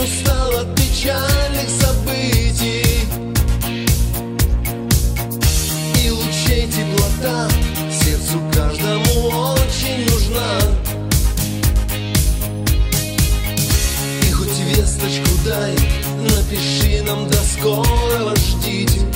устал от печальных событий и лучей теплота сердцу каждому очень нужна. И хоть весточку дай, напиши нам до скорого, ждите.